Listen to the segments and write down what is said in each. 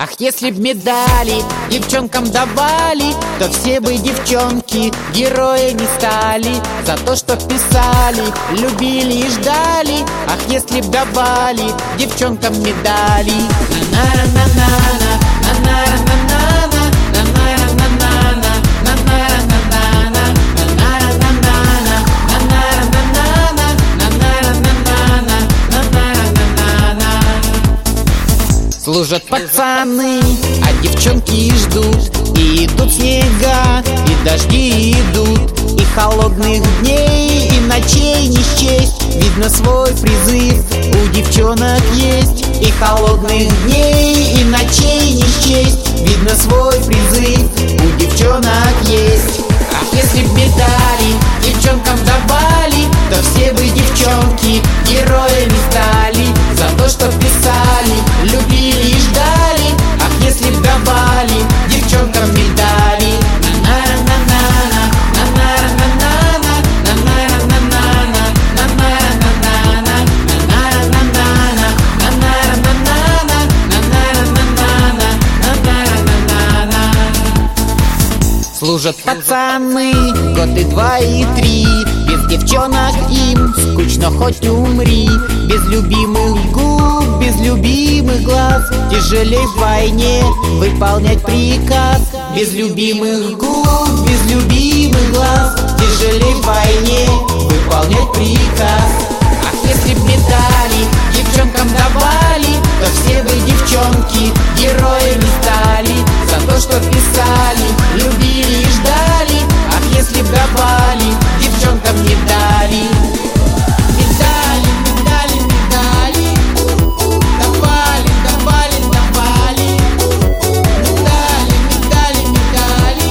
Ах, если б медали девчонкам давали, то все бы девчонки герои не стали. За то, что писали, любили и ждали. Ах, если б давали девчонкам медали. На-на-на-на-на, на-на-на-на-на, на-на-на-на-на, на-на-на-на-на, на-на-на-на-на, на-на-на-на-на. Служат пацаны, а девчонки ждут. И идут снега, и дожди идут, и холодных дней, и ночей не счесть. Видно, свой призыв у девчонок есть. И холодных дней, и ночей не счесть. Видно, свой призыв у девчонок есть. Ах, если б медали девчонкам давали, то все бы девчонки героями стали. За то, что писали, любили и ждали. Ах, если б давали девчонкам медали. На-на-на-на-на, на-на-на-на-на, на-на-на-на-на, на-на-на-на-на, на-на-на-на-на, на-на-на-на, на-на-на-на. Служат пацаны год и два и три. Без девчонок им скучно, хоть умри. Без любимых губ, без любимых глаз тяжелей в войне выполнять приказ. Без любимых губ, без любимых глаз тяжелей в войне выполнять приказ. Ах, если б медали девчонкам давали, то все бы девчонки героями стали. За то, что писали, любили и ждали. Ах, если б давали девчонкам медали. Медали, медали, медали. Давали, давали, давали. Медали, медали, медали.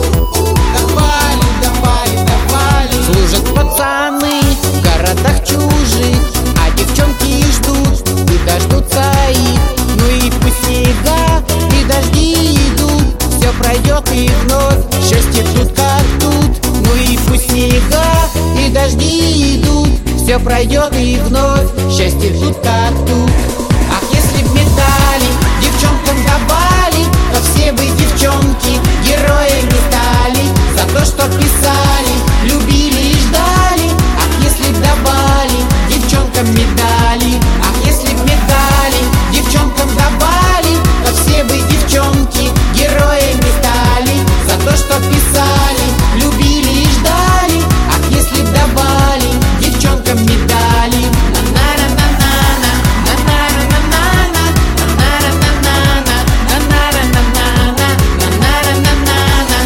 Давали, давали, давали. Служат пацаны в городах чужих, а девчонки ждут и дождутся их. Ну и пусть снега и дожди идут, все пройдет и вновь счастье тут как тут. Ну и пусть снега и дожди идут, все пройдет и вновь счастье тут как тут. Ах, если б медали девчонкам давали, то все бы девчонки героями стали. За то, что писали, любили и ждали. Ах, если б давали девчонкам медали. Ах, если б медали девчонкам давали, то все бы девчонки героями стали. За то, что писали, любили и ждали. Ах, если б давали девчонкам медали. На-на-на-на-на, на-на-на-на-на, на-на-на-на-на, на-на-на-на-на, на-на-на-на-на,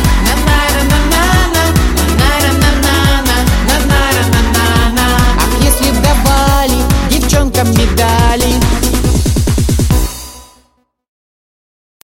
на-на-на-на, на-на-на-на. Ах, если б давали девчонкам медали.